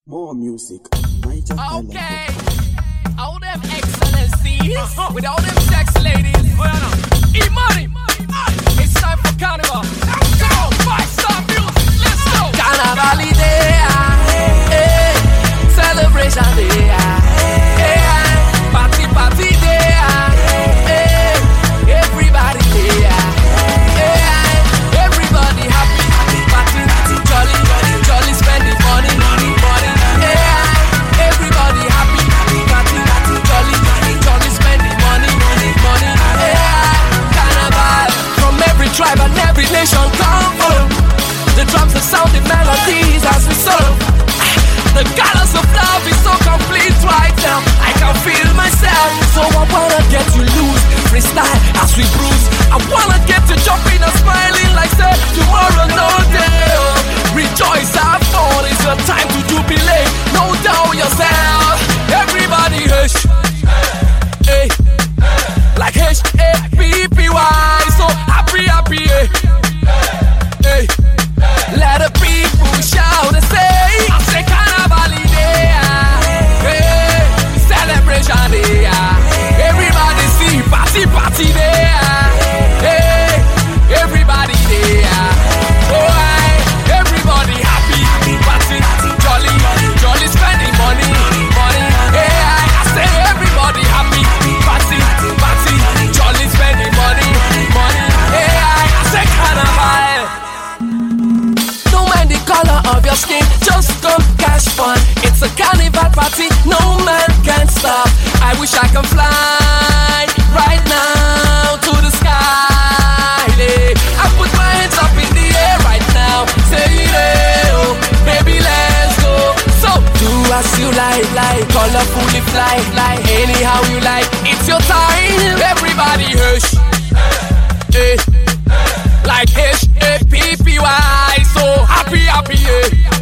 More music. Okay. All them excellencies with all them sex ladies. E-money. It's time for carnival. Come on, 5-star music. Let's go. Carnival idea. Celebration day. Party day. Everybody there. Everybody happy. Party, jolly, spending money. Everybody happy. Party, jolly, spending money. Carnival from every tribe and every nation come from. The drums are sounding melodies as we solo. The colors of love is so complete right now. I can feel myself, so I wanna get you loose. Freestyle as we bruise. I wanna get you jumping and smiling like say tomorrow no day. Rejoice, have fun, it's your time to jubilate. No doubt yourself. Everybody hush, hey, like H-A-P-P-Y. So happy, hey. Let the people shout and say, I say carnival day, hey, celebration day. Everybody see party day, hey, everybody there. Oh, everybody happy, party, jolly, spending money. Hey, I say everybody happy, party, jolly, spending money. Hey, I say carnival. Color of your skin, just come cash fun. It's a carnival party, no man can stop. I wish I can fly right now to the sky. I put my hands up in the air right now. Say it, oh, baby, let's go. So do as you like, colorfully fly, anyhow you like. It's your time, everybody hush, hey, like H-A-P-P-Y. So happy, yeah.